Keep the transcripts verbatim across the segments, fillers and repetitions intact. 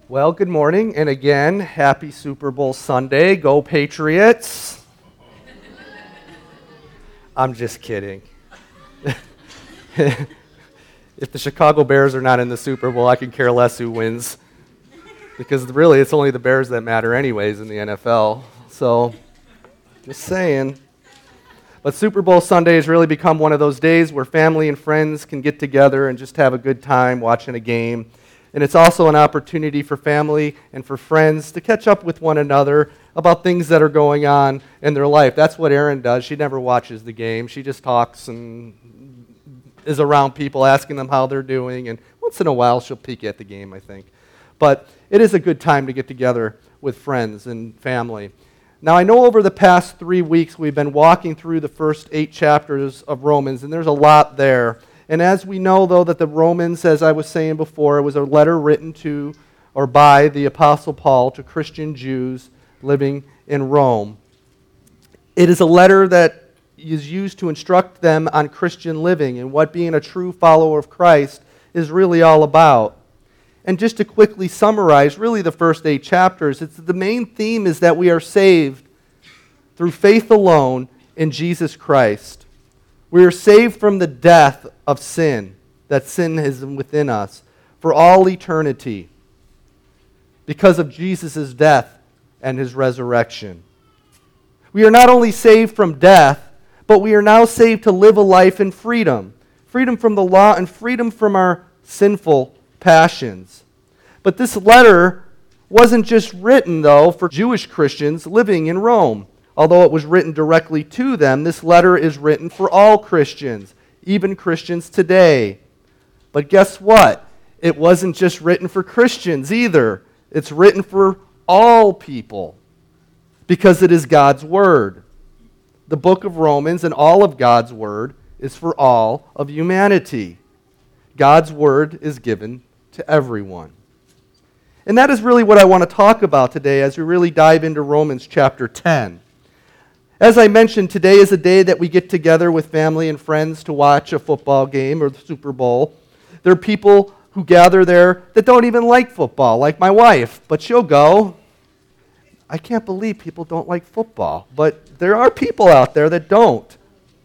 Well, good morning, and again, happy Super Bowl Sunday. Go Patriots. I'm just kidding. If the Chicago Bears are not in the Super Bowl, I can care less who wins. Because really, it's only the Bears that matter anyways in the N F L. So, just saying. But Super Bowl Sunday has really become one of those days where family and friends can get together and just have a good time watching a game. And it's also an opportunity for family and for friends to catch up with one another about things that are going on in their life. That's what Erin does. She never watches the game. She just talks and is around people, asking them how they're doing. And once in a while, she'll peek at the game, I think. But it is a good time to get together with friends and family. Now, I know over the past three weeks, we've been walking through the first eight chapters of Romans, and there's a lot there. And as we know, though, that the Romans, as I was saying before, it was a letter written to or by the Apostle Paul to Christian Jews living in Rome. It is a letter that is used to instruct them on Christian living and what being a true follower of Christ is really all about. And just to quickly summarize, really the first eight chapters, it's the main theme is that we are saved through faith alone in Jesus Christ. We are saved from the death of sin, that sin is within us, for all eternity, because of Jesus' death and his resurrection. We are not only saved from death, but we are now saved to live a life in freedom. Freedom from the law and freedom from our sinful passions. But this letter wasn't just written, though, for Jewish Christians living in Rome. Although it was written directly to them, this letter is written for all Christians, even Christians today. But guess what? It wasn't just written for Christians either. It's written for all people because it is God's Word. The book of Romans and all of God's Word is for all of humanity. God's Word is given to everyone. And that is really what I want to talk about today as we really dive into Romans chapter ten. As I mentioned, today is a day that we get together with family and friends to watch a football game or the Super Bowl. There are people who gather there that don't even like football, like my wife, but she'll go. I can't believe people don't like football, but there are people out there that don't.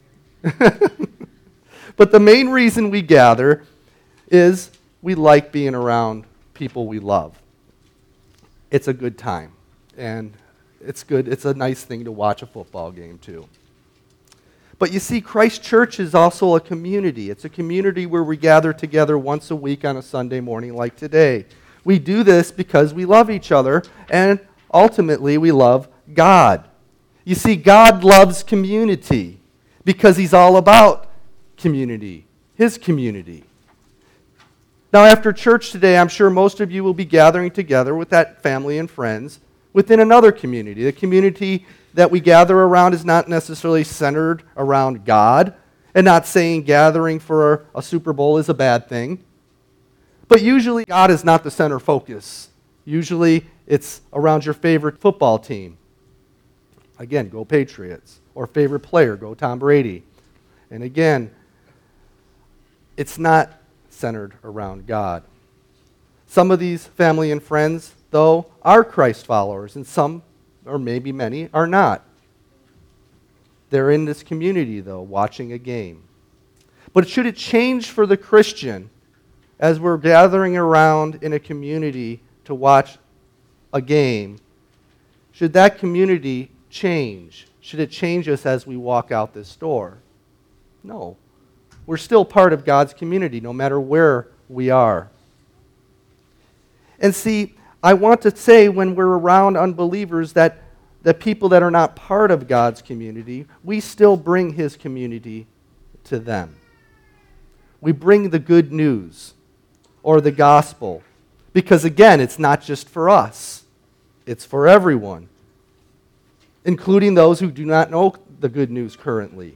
But the main reason we gather is we like being around people we love. It's a good time, and it's good. It's a nice thing to watch a football game, too. But you see, Christ Church is also a community. It's a community where we gather together once a week on a Sunday morning like today. We do this because we love each other, and ultimately we love God. You see, God loves community because he's all about community, his community. Now, after church today, I'm sure most of you will be gathering together with that family and friends within another community. The community that we gather around is not necessarily centered around God, and not saying gathering for a Super Bowl is a bad thing. But usually God is not the center focus. Usually it's around your favorite football team. Again, go Patriots. Or favorite player, go Tom Brady. And again, it's not centered around God. Some of these family and friends, though, are Christ followers, and some, or maybe many, are not. They're in this community, though, watching a game. But should it change for the Christian as we're gathering around in a community to watch a game? Should that community change? Should it change us as we walk out this door? No. We're still part of God's community, no matter where we are. And see, I want to say when we're around unbelievers that the people that are not part of God's community, we still bring his community to them. We bring the good news or the gospel because, again, it's not just for us. It's for everyone, including those who do not know the good news currently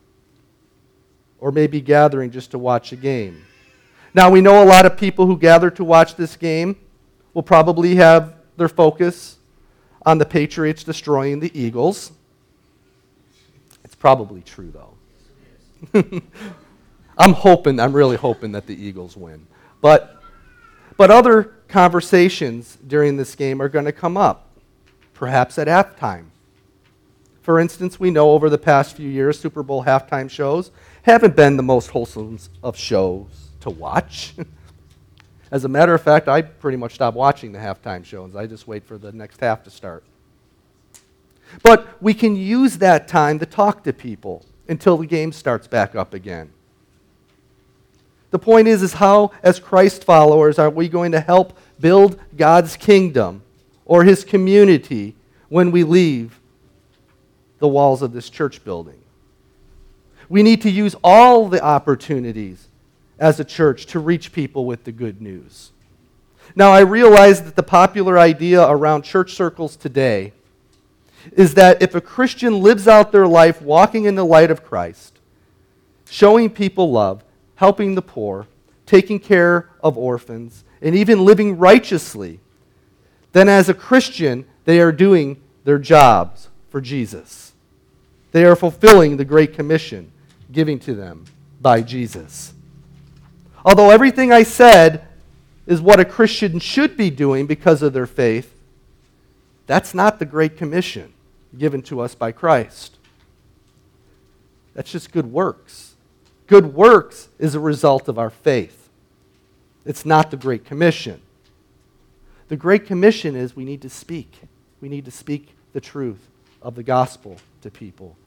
or may be gathering just to watch a game. Now, we know a lot of people who gather to watch this game will probably have their focus on the Patriots destroying the Eagles. It's probably true, though. I'm hoping, I'm really hoping that the Eagles win. But, but other conversations during this game are going to come up, perhaps at halftime. For instance, we know over the past few years, Super Bowl halftime shows haven't been the most wholesome of shows to watch. As a matter of fact, I pretty much stopped watching the halftime shows. I just wait for the next half to start. But we can use that time to talk to people until the game starts back up again. The point is, is how, as Christ followers, are we going to help build God's kingdom or his community when we leave the walls of this church building? We need to use all the opportunities as a church to reach people with the good news. Now, I realize that the popular idea around church circles today is that if a Christian lives out their life walking in the light of Christ, showing people love, helping the poor, taking care of orphans, and even living righteously, then as a Christian, they are doing their jobs for Jesus. They are fulfilling the Great Commission given to them by Jesus. Although everything I said is what a Christian should be doing because of their faith, that's not the Great Commission given to us by Christ. That's just good works. Good works is a result of our faith. It's not the Great Commission. The Great Commission is we need to speak. We need to speak the truth of the gospel to people.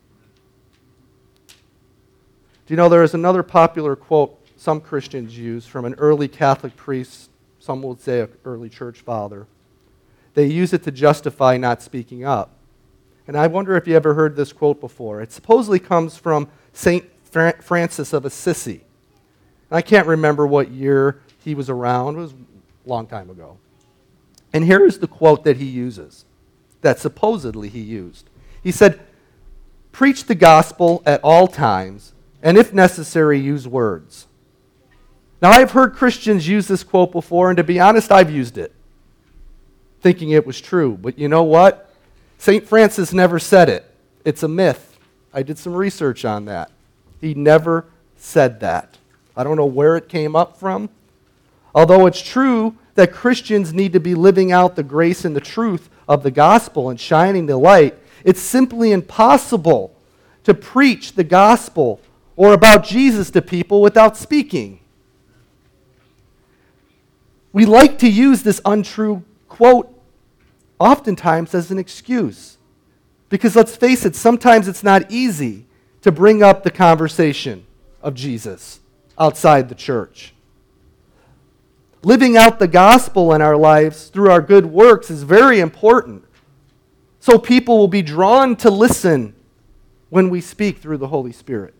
Do you know there is another popular quote some Christians use from an early Catholic priest, some would say an early church father. They use it to justify not speaking up. And I wonder if you ever heard this quote before. It supposedly comes from Saint Francis of Assisi. I can't remember what year he was around. It was a long time ago. And here is the quote that he uses, that supposedly he used. He said, "Preach the gospel at all times, and if necessary, use words." Now, I've heard Christians use this quote before, and to be honest, I've used it, thinking it was true. But you know what? Saint Francis never said it. It's a myth. I did some research on that. He never said that. I don't know where it came up from. Although it's true that Christians need to be living out the grace and the truth of the gospel and shining the light, it's simply impossible to preach the gospel or about Jesus to people without speaking. We like to use this untrue quote oftentimes as an excuse. Because let's face it, sometimes it's not easy to bring up the conversation of Jesus outside the church. Living out the gospel in our lives through our good works is very important. So people will be drawn to listen when we speak through the Holy Spirit.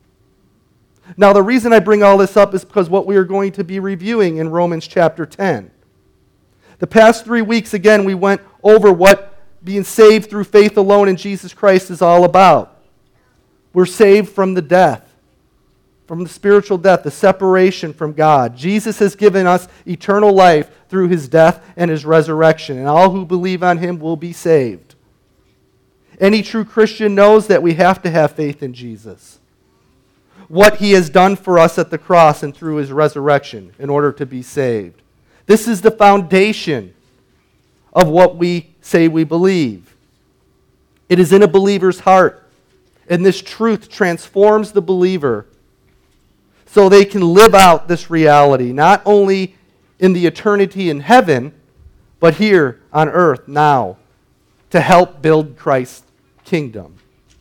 Now, the reason I bring all this up is because what we are going to be reviewing in Romans chapter ten. The past three weeks, again, we went over what being saved through faith alone in Jesus Christ is all about. We're saved from the death, from the spiritual death, the separation from God. Jesus has given us eternal life through his death and his resurrection, and all who believe on him will be saved. Any true Christian knows that we have to have faith in Jesus, what he has done for us at the cross and through his resurrection in order to be saved. This is the foundation of what we say we believe. It is in a believer's heart, and this truth transforms the believer so they can live out this reality, not only in the eternity in heaven, but here on earth now, to help build Christ's kingdom.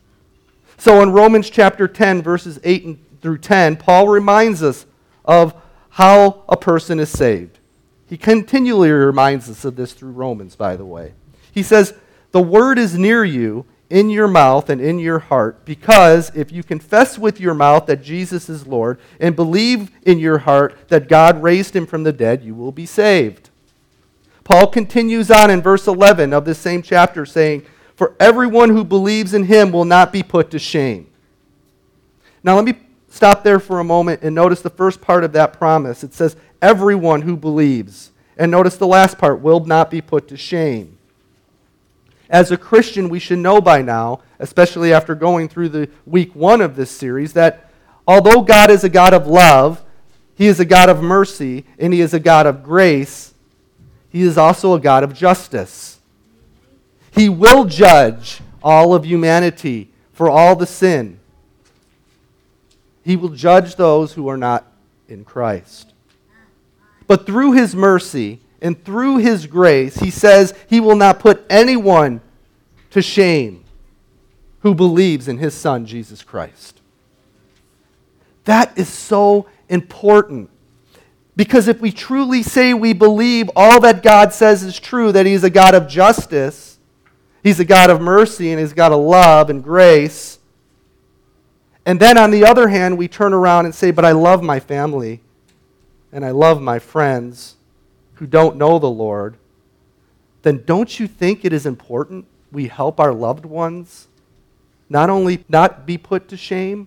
So in Romans chapter ten, verses eight through ten, Paul reminds us of how a person is saved. He continually reminds us of this through Romans, by the way. He says, "The word is near you, in your mouth and in your heart, because if you confess with your mouth that Jesus is Lord and believe in your heart that God raised him from the dead, you will be saved." Paul continues on in verse eleven of this same chapter saying, "For everyone who believes in him will not be put to shame." Now let me stop there for a moment and notice the first part of that promise. It says, everyone who believes. And notice the last part, will not be put to shame. As a Christian, we should know by now, especially after going through the week one of this series, that although God is a God of love, He is a God of mercy, and He is a God of grace. He is also a God of justice. He will judge all of humanity for all the sin. He will judge those who are not in Christ. But through His mercy and through His grace, He says He will not put anyone to shame who believes in His Son, Jesus Christ. That is so important. Because if we truly say we believe all that God says is true, that He's a God of justice, He's a God of mercy, and He's a God of love and grace, and then on the other hand, we turn around and say, but I love my family, and I love my friends who don't know the Lord, then don't you think it is important we help our loved ones not only not be put to shame,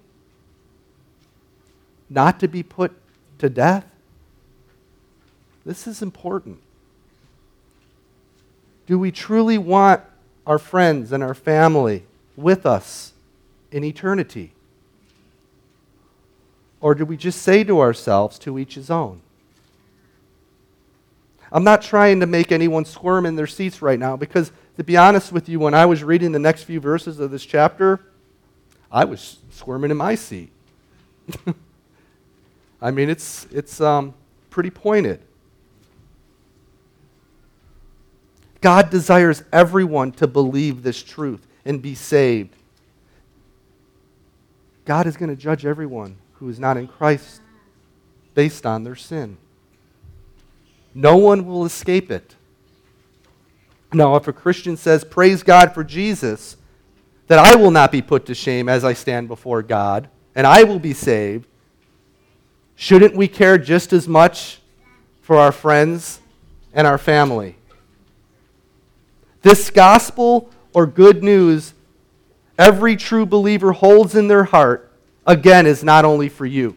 not to be put to death? This is important. Do we truly want our friends and our family with us in eternity? Or do we just say to ourselves, to each his own? I'm not trying to make anyone squirm in their seats right now, because to be honest with you, when I was reading the next few verses of this chapter, I was squirming in my seat. I mean, it's, it's um, pretty pointed. God desires everyone to believe this truth and be saved. God is going to judge everyone who is not in Christ based on their sin. No one will escape it. Now, if a Christian says, praise God for Jesus, that I will not be put to shame as I stand before God, and I will be saved, shouldn't we care just as much for our friends and our family? This gospel or good news every true believer holds in their heart, again, is not only for you.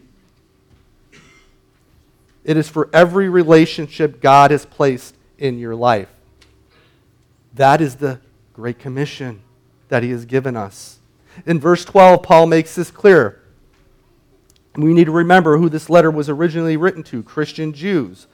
It is for every relationship God has placed in your life. That is the Great Commission that He has given us. In verse twelve, Paul makes this clear. We need to remember who this letter was originally written to, Christian Jews.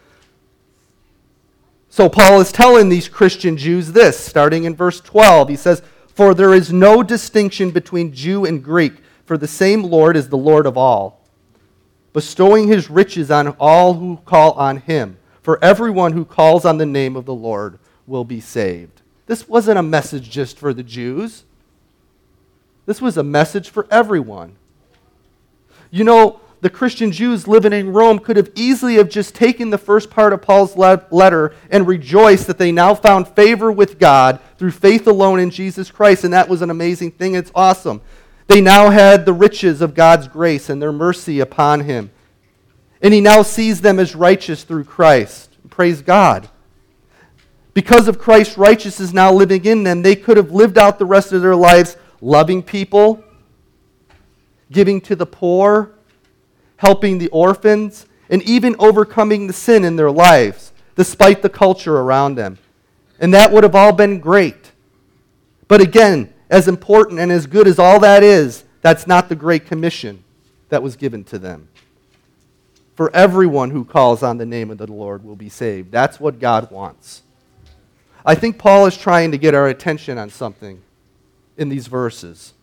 So Paul is telling these Christian Jews this, starting in verse twelve. He says, for there is no distinction between Jew and Greek, for the same Lord is the Lord of all, bestowing His riches on all who call on Him. For everyone who calls on the name of the Lord will be saved. This wasn't a message just for the Jews. This was a message for everyone. You know, the Christian Jews living in Rome could have easily have just taken the first part of Paul's letter and rejoiced that they now found favor with God through faith alone in Jesus Christ, and that was an amazing thing. It's awesome. They now had the riches of God's grace and their mercy upon Him. And He now sees them as righteous through Christ. Praise God. Because of Christ's righteousness now living in them, they could have lived out the rest of their lives loving people, giving to the poor, helping the orphans, and even overcoming the sin in their lives, despite the culture around them. And that would have all been great. But again, as important and as good as all that is, that's not the Great Commission that was given to them. For everyone who calls on the name of the Lord will be saved. That's what God wants. I think Paul is trying to get our attention on something in these verses.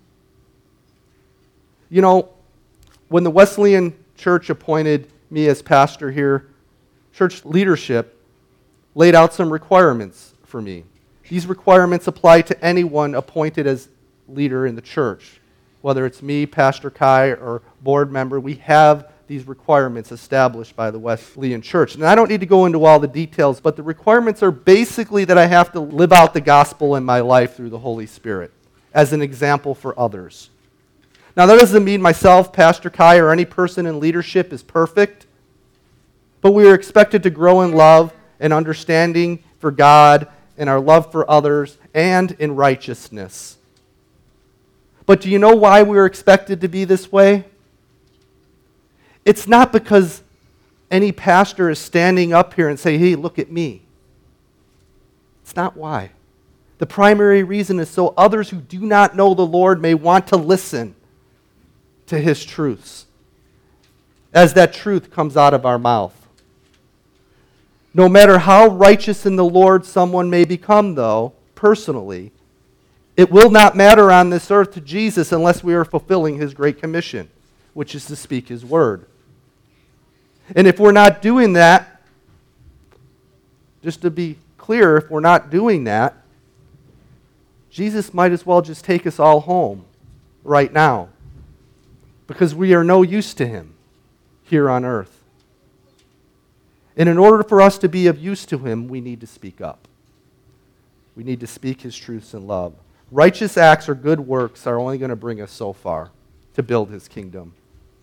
You know, when the Wesleyan Church appointed me as pastor here, church leadership laid out some requirements for me. These requirements apply to anyone appointed as leader in the church. Whether it's me, Pastor Kai, or board member, we have these requirements established by the Wesleyan Church. And I don't need to go into all the details, but the requirements are basically that I have to live out the gospel in my life through the Holy Spirit as an example for others. Now, that doesn't mean myself, Pastor Kai, or any person in leadership is perfect, but we are expected to grow in love and understanding for God and our love for others and in righteousness. But do you know why we are expected to be this way? It's not because any pastor is standing up here and saying, hey, look at me. It's not why. The primary reason is so others who do not know the Lord may want to listen to His truths. as that truth comes out of our mouth. No matter how righteous in the Lord someone may become, though, personally, it will not matter on this earth to Jesus unless we are fulfilling his great commission, which is to speak his word. And if we're not doing that, just to be clear, if we're not doing that, Jesus might as well just take us all home right now, because we are no use to him here on earth. And in order for us to be of use to him, we need to speak up. We need to speak his truths in love. Righteous acts or good works are only going to bring us so far to build his kingdom.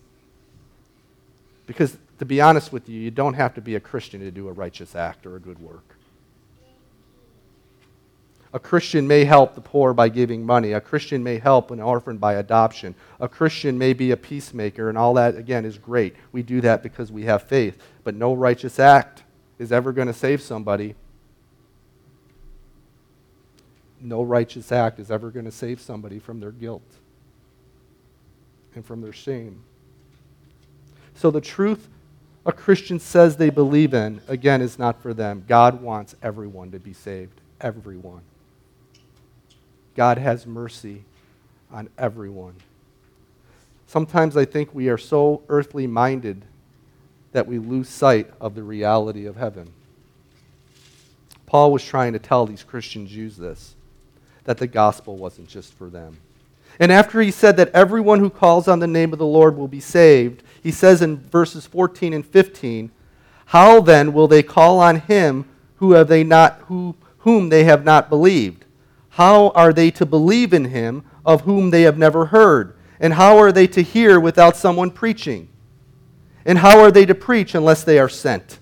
Because, to be honest with you, you don't have to be a Christian to do a righteous act or a good work. A Christian may help the poor by giving money. A Christian may help an orphan by adoption. A Christian may be a peacemaker, and all that, again, is great. We do that because we have faith. But no righteous act is ever going to save somebody. No righteous act is ever going to save somebody from their guilt and from their shame. So the truth a Christian says they believe in, again, is not for them. God wants everyone to be saved. Everyone. God has mercy on everyone. Sometimes I think we are so earthly minded that we lose sight of the reality of heaven. Paul was trying to tell these Christian Jews this, that the gospel wasn't just for them. And after he said that everyone who calls on the name of the Lord will be saved, he says in verses fourteen and fifteen, how then will they call on him who have they not who whom they have not believed? How are they to believe in him of whom they have never heard? And how are they to hear without someone preaching? And how are they to preach unless they are sent?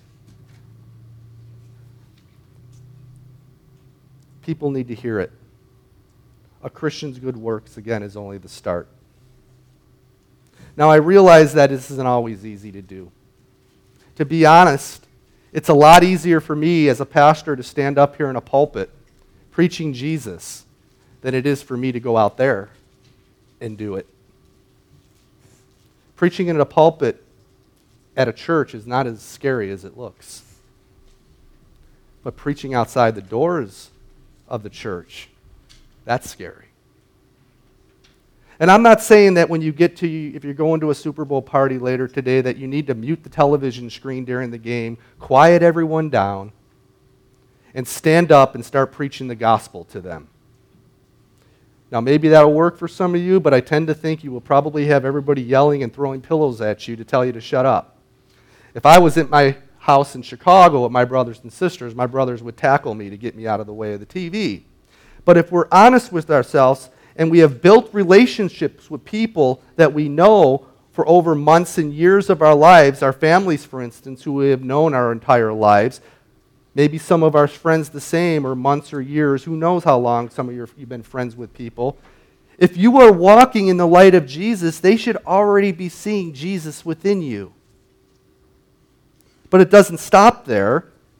People need to hear it. A Christian's good works, again, is only the start. Now, I realize that this isn't always easy to do. To be honest, it's a lot easier for me as a pastor to stand up here in a pulpit preaching Jesus than it is for me to go out there and do it. Preaching in a pulpit at a church is not as scary as it looks. But preaching outside the doors of the church, that's scary. And I'm not saying that when you get to, if you're going to a Super Bowl party later today, that you need to mute the television screen during the game, quiet everyone down, and stand up and start preaching the gospel to them. Now, maybe that'll work for some of you, but I tend to think you will probably have everybody yelling and throwing pillows at you to tell you to shut up. If I was at my house in Chicago with my brothers and sisters, my brothers would tackle me to get me out of the way of the T V. But if we're honest with ourselves and we have built relationships with people that we know for over months and years of our lives, our families, for instance, who we have known our entire lives, maybe some of our friends the same, or months or years, who knows how long some of you you've been friends with people. If you are walking in the light of Jesus, they should already be seeing Jesus within you. But it doesn't stop there.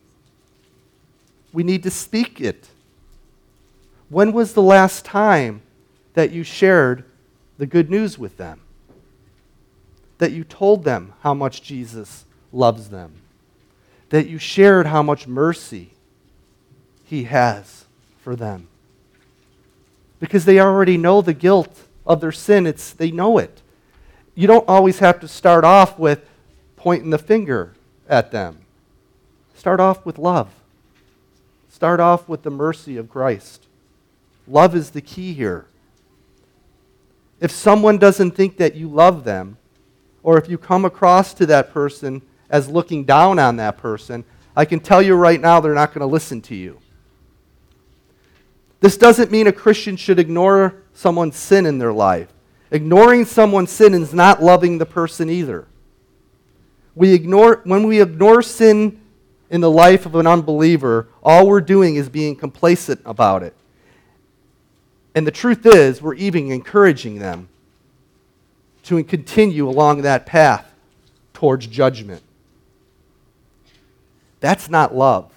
We need to speak it. When was the last time that you shared the good news with them? That you told them how much Jesus loves them? That you shared how much mercy he has for them? Because they already know the guilt of their sin. It's, they know it. You don't always have to start off with pointing the finger at them. Start off with love. Start off with the mercy of Christ. Love is the key here. If someone doesn't think that you love them, or if you come across to that person as looking down on that person, I can tell you right now they're not going to listen to you. This doesn't mean a Christian should ignore someone's sin in their life. Ignoring someone's sin is not loving the person either. We ignore, when we ignore sin in the life of an unbeliever, all we're doing is being complacent about it. And the truth is, we're even encouraging them to continue along that path towards judgment. That's not love.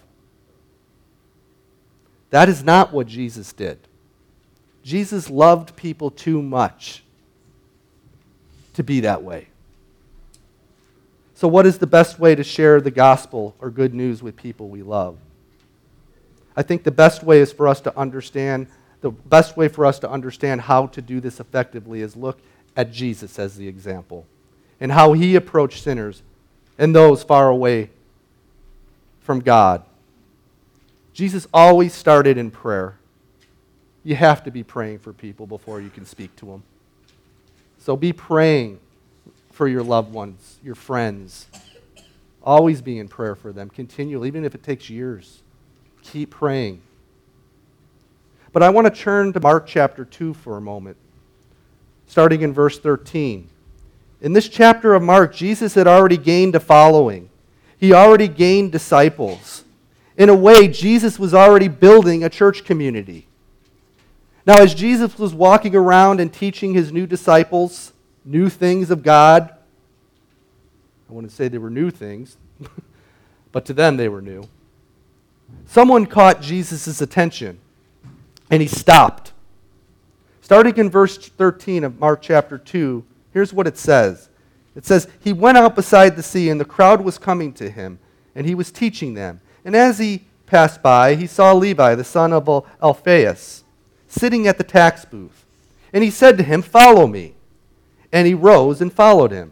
That is not what Jesus did. Jesus loved people too much to be that way. So what is the best way to share the gospel or good news with people we love? I think the best way is for us to understand, the best way for us to understand how to do this effectively is look at Jesus as the example and how he approached sinners and those far away from God. Jesus always started in prayer. You have to be praying for people before you can speak to them. So be praying for your loved ones, your friends. Always be in prayer for them, continually, even if it takes years. Keep praying. But I want to turn to Mark chapter two for a moment, starting in verse thirteen. In this chapter of Mark, Jesus had already gained a following. He already gained disciples. In a way, Jesus was already building a church community. Now, as Jesus was walking around and teaching his new disciples new things of God, I wouldn't say they were new things, but to them they were new. Someone caught Jesus' attention, and he stopped. Starting in verse thirteen of Mark chapter two, here's what it says. It says, "He went out beside the sea, and the crowd was coming to him, and he was teaching them. And as he passed by, he saw Levi, the son of Alphaeus, sitting at the tax booth. And he said to him, 'Follow me.' And he rose and followed him."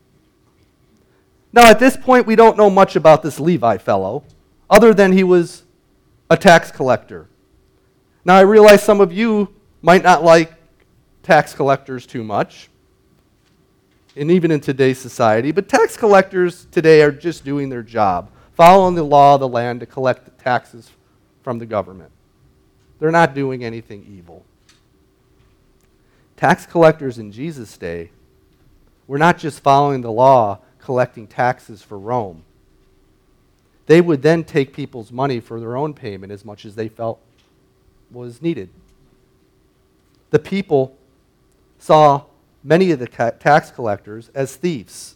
Now, at this point, we don't know much about this Levi fellow, other than he was a tax collector. Now, I realize some of you might not like tax collectors too much, and even in today's society, but tax collectors today are just doing their job, following the law of the land to collect the taxes from the government. They're not doing anything evil. Tax collectors in Jesus' day were not just following the law, collecting taxes for Rome. They would then take people's money for their own payment as much as they felt was needed. The people saw many of the tax collectors as thieves.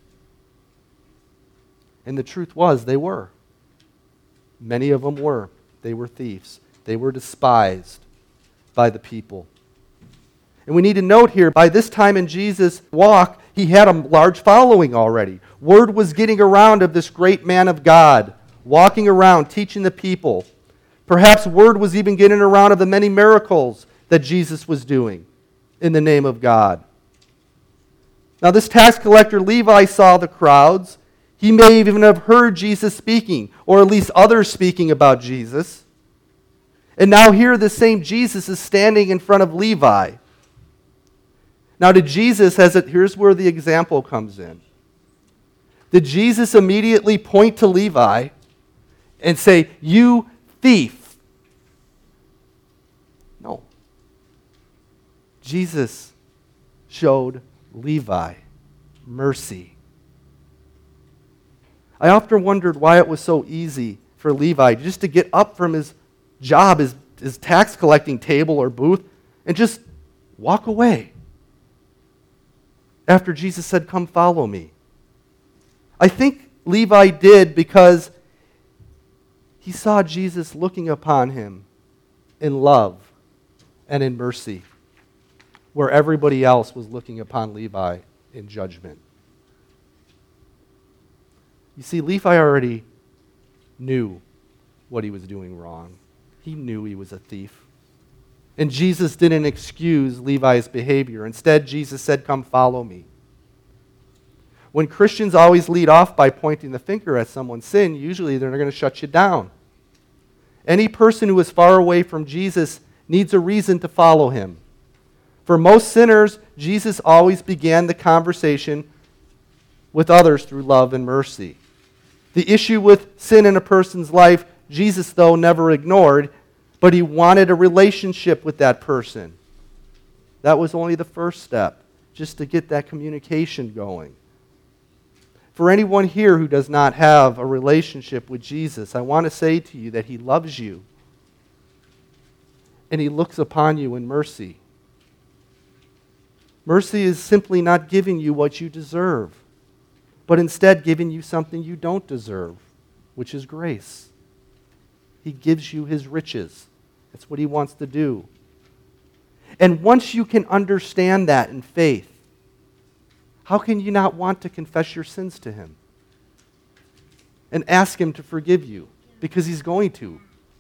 And the truth was, they were. Many of them were. They were thieves. They were despised by the people. And we need to note here, by this time in Jesus' walk, he had a large following already. Word was getting around of this great man of God, walking around, teaching the people. Perhaps word was even getting around of the many miracles that Jesus was doing in the name of God. Now, this tax collector Levi saw the crowds. He may even have heard Jesus speaking, or at least others speaking about Jesus. And now here the same Jesus is standing in front of Levi. Now to Jesus, as it, here's where the example comes in. Did Jesus immediately point to Levi and say, "You thief"? No. Jesus showed Levi mercy. I often wondered why it was so easy for Levi just to get up from his job, his, his tax collecting table or booth, and just walk away after Jesus said, "Come follow me." I think Levi did because he saw Jesus looking upon him in love and in mercy, where everybody else was looking upon Levi in judgment. You see, Levi already knew what he was doing wrong. He knew he was a thief. And Jesus didn't excuse Levi's behavior. Instead, Jesus said, "Come follow me." When Christians always lead off by pointing the finger at someone's sin, usually they're going to shut you down. Any person who is far away from Jesus needs a reason to follow him. For most sinners, Jesus always began the conversation with others through love and mercy. The issue with sin in a person's life, Jesus, though, never ignored, but he wanted a relationship with that person. That was only the first step, just to get that communication going. For anyone here who does not have a relationship with Jesus, I want to say to you that he loves you, and he looks upon you in mercy. Mercy is simply not giving you what you deserve, but instead giving you something you don't deserve, which is grace. He gives you his riches. That's what he wants to do. And once you can understand that in faith, How can you not want to confess your sins to him and ask him to forgive you? Because he's going to.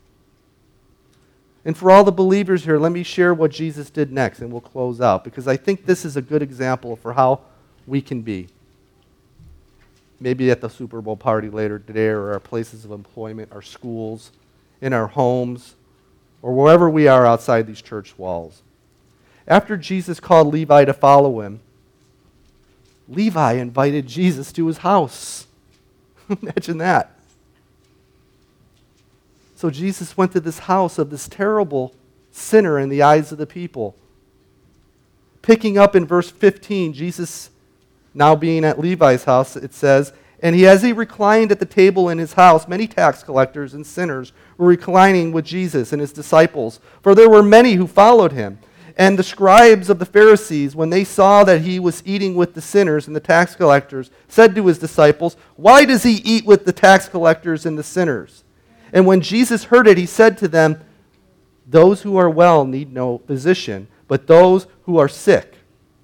And for all the believers here, let me share what Jesus did next, and we'll close out, because I think this is a good example for how we can be. Maybe at the Super Bowl party later today, or our places of employment, our schools, in our homes, or wherever we are outside these church walls. After Jesus called Levi to follow him, Levi invited Jesus to his house. Imagine that. So Jesus went to this house of this terrible sinner in the eyes of the people. Picking up in verse fifteen, Jesus, now being at Levi's house, it says, and he, as he reclined at the table in his house, many tax collectors and sinners were reclining with Jesus and his disciples, for there were many who followed him. And the scribes of the Pharisees, when they saw that he was eating with the sinners and the tax collectors, said to his disciples, why does he eat with the tax collectors and the sinners? And when Jesus heard it, he said to them, those who are well need no physician, but those who are sick.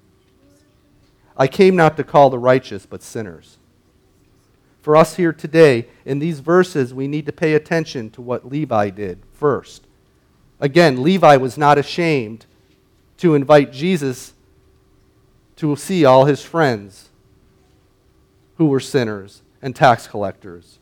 I came not to call the righteous, but sinners. For us here today, in these verses, we need to pay attention to what Levi did first. Again, Levi was not ashamed to invite Jesus to see all his friends who were sinners and tax collectors.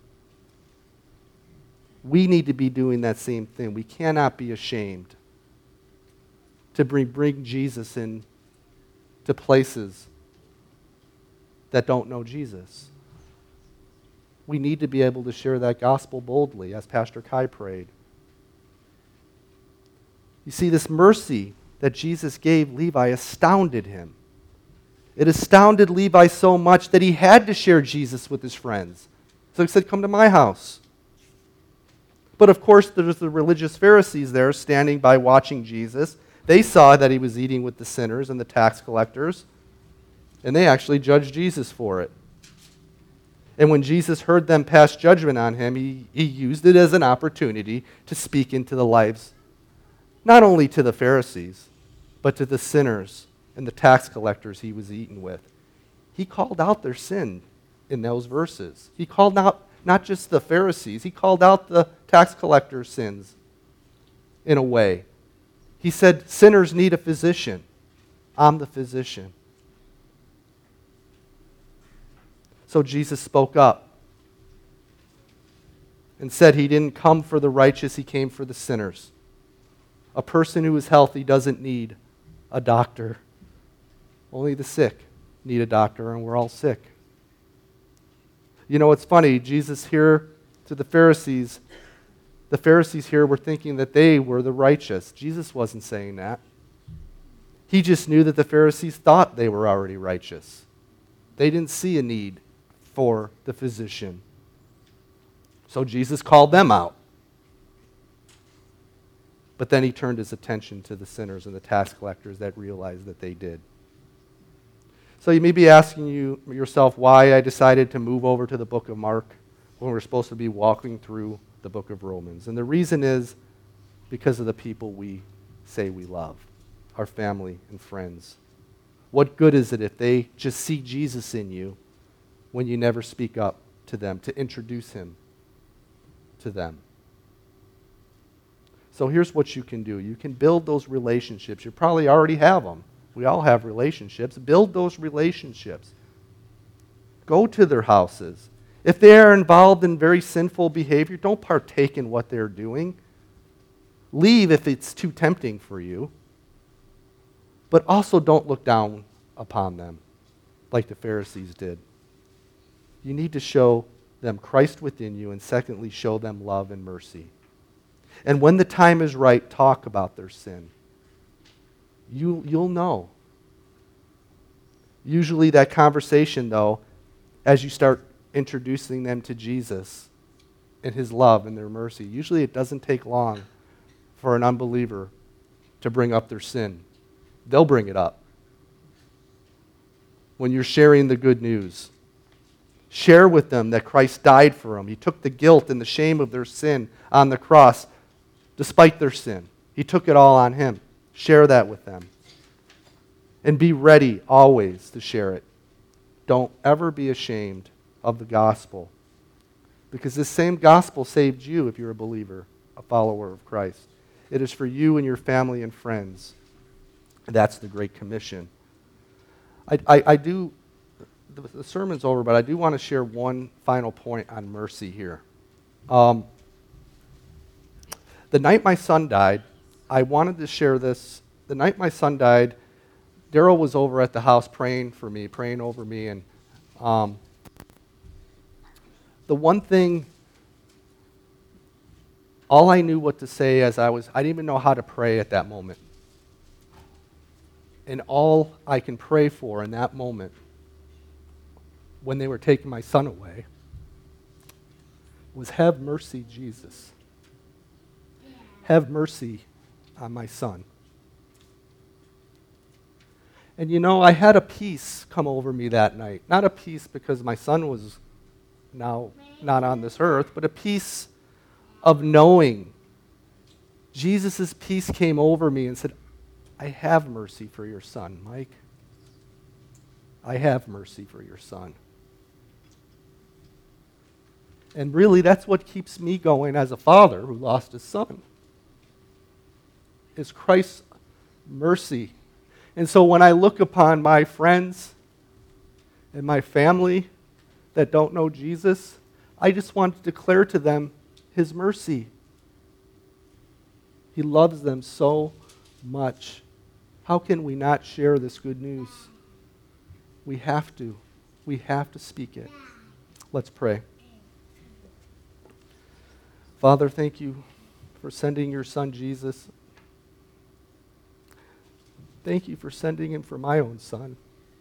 We need to be doing that same thing. We cannot be ashamed to bring, bring Jesus in to places that don't know Jesus. We need to be able to share that gospel boldly, as Pastor Kai prayed. You see, this mercy that Jesus gave Levi astounded him. It astounded Levi so much that he had to share Jesus with his friends. So he said, come to my house. But of course, there's the religious Pharisees there standing by watching Jesus. They saw that he was eating with the sinners and the tax collectors, and they actually judged Jesus for it. And when Jesus heard them pass judgment on him, he, he used it as an opportunity to speak into the lives, not only to the Pharisees, but to the sinners and the tax collectors he was eating with. He called out their sin in those verses. He called out not just the Pharisees, he called out the tax collectors' sins in a way. He said, sinners need a physician. I'm the physician. So Jesus spoke up and said he didn't come for the righteous, he came for the sinners. A person who is healthy doesn't need a doctor. Only the sick need a doctor, and we're all sick. You know, it's funny, Jesus here to the Pharisees, the Pharisees here were thinking that they were the righteous. Jesus wasn't saying that. He just knew that the Pharisees thought they were already righteous. They didn't see a need for the physician. So Jesus called them out. But then he turned his attention to the sinners and the tax collectors that realized that they did. So you may be asking you yourself why I decided to move over to the book of Mark when we're supposed to be walking through the book of Romans. And the reason is because of the people we say we love, our family and friends. What good is it if they just see Jesus in you when you never speak up to them to introduce him to them? So here's what you can do. You can build those relationships. You probably already have them. We all have relationships. Build those relationships. Go to their houses. If they are involved in very sinful behavior, don't partake in what they're doing. Leave if it's too tempting for you. But also don't look down upon them like the Pharisees did. You need to show them Christ within you, and secondly, show them love and mercy. And when the time is right, talk about their sin. You, you'll know. Usually that conversation, though, as you start introducing them to Jesus and his love and their mercy, usually it doesn't take long for an unbeliever to bring up their sin. They'll bring it up. When you're sharing the good news, share with them that Christ died for them. He took the guilt and the shame of their sin on the cross, despite their sin. He took it all on him. Share that with them. And be ready always to share it. Don't ever be ashamed of the gospel, because this same gospel saved you if you're a believer, a follower of Christ. It is for you and your family and friends. That's the Great Commission. I, I, I do, the, the sermon's over, but I do want to share one final point on mercy here. Um, the night my son died, I wanted to share this. The night my son died, Daryl was over at the house praying for me, praying over me, and um, the one thing, all I knew what to say as I was, I didn't even know how to pray at that moment. And all I can pray for in that moment, when they were taking my son away, was have mercy, Jesus. Have mercy on my son. And you know, I had a peace come over me that night. Not a peace because my son was now not on this earth, but a peace of knowing. Jesus' peace came over me and said, I have mercy for your son, Mike. I have mercy for your son. And really, that's what keeps me going as a father who lost his son, is Christ's mercy. And so when I look upon my friends and my family that don't know Jesus, I just want to declare to them his mercy. He loves them so much. How can we not share this good news? We have to. We have to speak it. Let's pray. Father, thank you for sending your son Jesus. Thank you for sending him for my own son.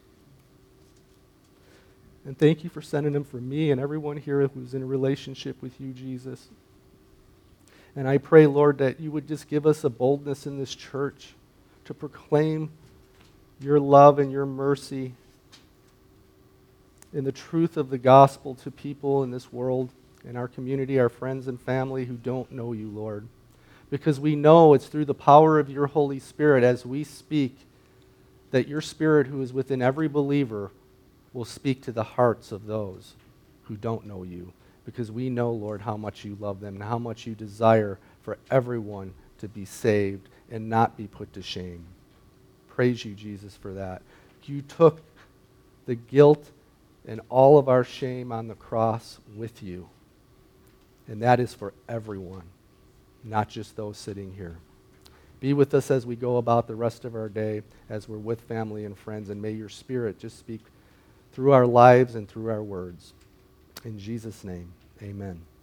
And thank you for sending him for me and everyone here who's in a relationship with you, Jesus. And I pray, Lord, that you would just give us a boldness in this church to proclaim your love and your mercy in the truth of the gospel to people in this world, in our community, our friends and family who don't know you, Lord. Because we know it's through the power of your Holy Spirit as we speak that your Spirit who is within every believer will speak to the hearts of those who don't know you. Because we know, Lord, how much you love them and how much you desire for everyone to be saved and not be put to shame. Praise you, Jesus, for that. You took the guilt and all of our shame on the cross with you. And that is for everyone, not just those sitting here. Be with us as we go about the rest of our day, as we're with family and friends, and may your Spirit just speak through our lives and through our words. In Jesus' name, amen.